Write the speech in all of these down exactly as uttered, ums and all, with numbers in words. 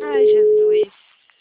Ai, Jesus.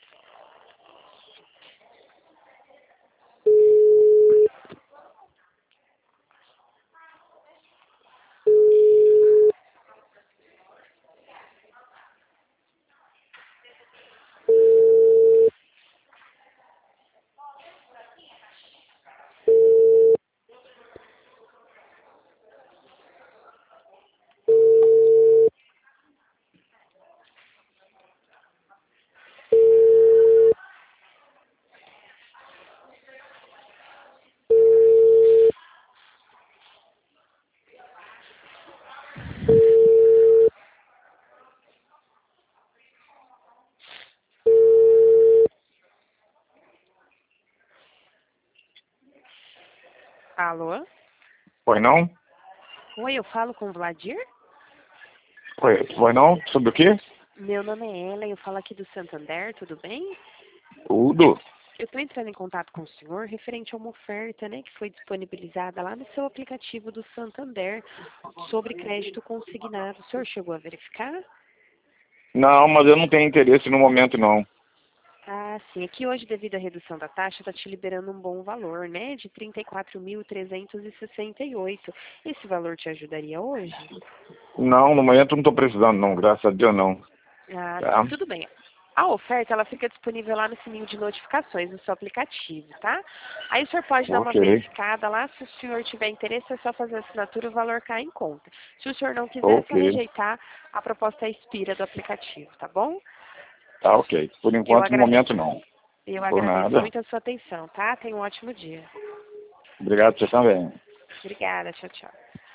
Alô? Pois não? Oi, eu falo com o Vladir? Pois, pois não? Sobre o quê? Meu nome é Ellen, eu falo aqui do Santander, tudo bem? Tudo. Eu estou entrando em contato com o senhor referente a uma oferta, né, que foi disponibilizada lá no seu aplicativo do Santander sobre crédito consignado. O senhor chegou a verificar? Não, mas eu não tenho interesse no momento, não. Ah, sim. Aqui hoje, devido à redução da taxa, está te liberando um bom valor, né? De trinta e quatro mil trezentos e sessenta e oito. Esse valor te ajudaria hoje? Não, no momento eu não estou precisando, não. Graças a Deus, não. Ah, sim. Tá? Tudo bem. A oferta, ela fica disponível lá no sininho de notificações do seu aplicativo, tá? Aí o senhor pode dar uma Ok. verificada lá. Se o senhor tiver interesse, é só fazer a assinatura e o valor cai em conta. Se o senhor não quiser, é só Ok. rejeitar. A proposta expira do aplicativo, tá bom? Tá, ok. Por Eu enquanto, no agradeço. momento, não. Eu Por agradeço nada. muito a sua atenção, tá? Tenha um ótimo dia. Obrigado, você também. Obrigada. Tchau, tchau.